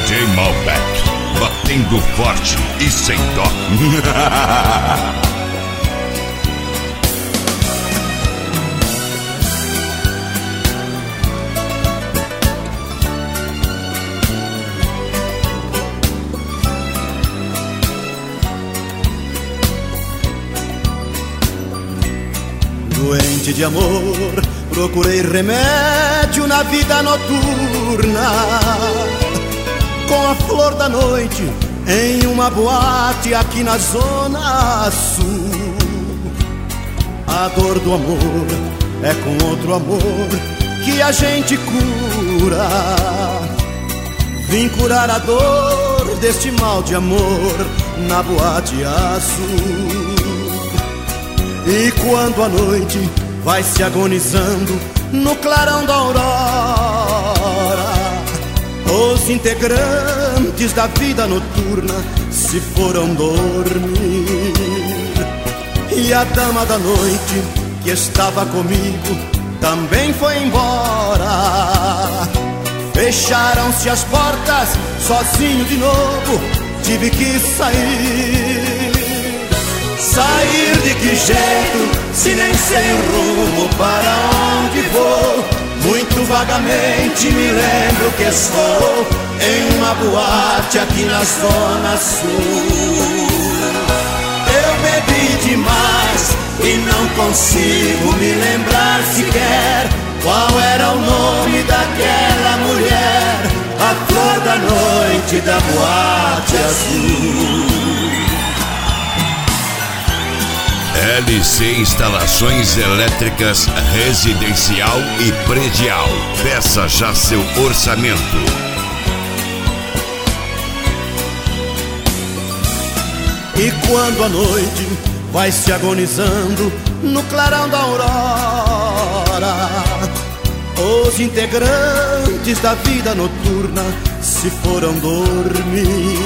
DJ Malbec, batendo forte e sem dó. Doente de amor, procurei remédio na vida noturna, com a flor da noite em uma boate aqui na zona sul. A dor do amor é com outro amor que a gente cura. Vim curar a dor deste mal de amor na boate azul. E quando a noite vai se agonizando no clarão da aurora, os integrantes da vida noturna se foram dormir. E a dama da noite que estava comigo também foi embora. Fecharam-se as portas, sozinho de novo tive que sair. Sair de que jeito, se nem sei o rumo para onde vou? Muito vagamente me lembro que estou em uma boate aqui na zona sul. Eu bebi demais e não consigo me lembrar sequer qual era o nome daquela mulher, a flor da noite da boate azul. LC Instalações Elétricas Residencial e Predial. Peça já seu orçamento. E quando a noite vai se agonizando no clarão da aurora, os integrantes da vida noturna se foram dormir.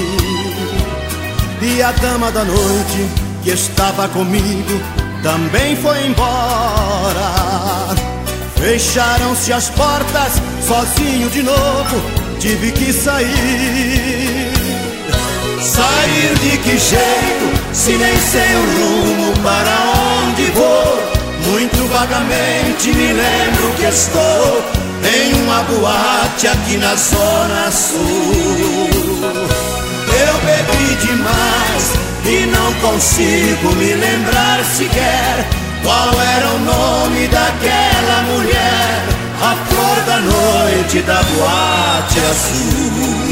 E a dama da noite que estava comigo também foi embora. Fecharam-se as portas, sozinho de novo tive que sair. Sair de que jeito, se nem sei o rumo para onde vou? Muito vagamente me lembro que estou em uma boate aqui na zona sul. Eu bebi demais e não consigo me lembrar sequer qual era o nome daquela mulher, a flor da noite da boate azul.